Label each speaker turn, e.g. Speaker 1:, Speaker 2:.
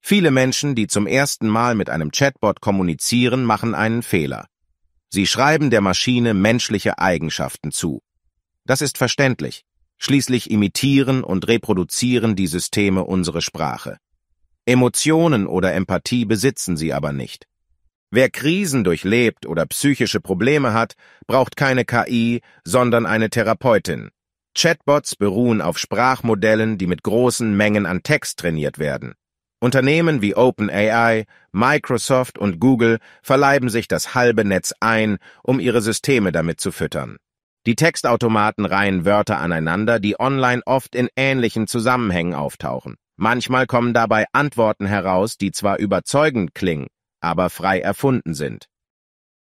Speaker 1: Viele Menschen, die zum ersten Mal mit einem Chatbot kommunizieren, machen einen Fehler. Sie schreiben der Maschine menschliche Eigenschaften zu. Das ist verständlich. Schließlich imitieren und reproduzieren die Systeme unsere Sprache. Emotionen oder Empathie besitzen sie aber nicht. Wer Krisen durchlebt oder psychische Probleme hat, braucht keine KI, sondern eine Therapeutin. Chatbots beruhen auf Sprachmodellen, die mit großen Mengen an Text trainiert werden. Unternehmen wie OpenAI, Microsoft und Google verleiben sich das halbe Netz ein, um ihre Systeme damit zu füttern. Die Textautomaten reihen Wörter aneinander, die online oft in ähnlichen Zusammenhängen auftauchen. Manchmal kommen dabei Antworten heraus, die zwar überzeugend klingen, aber frei erfunden sind.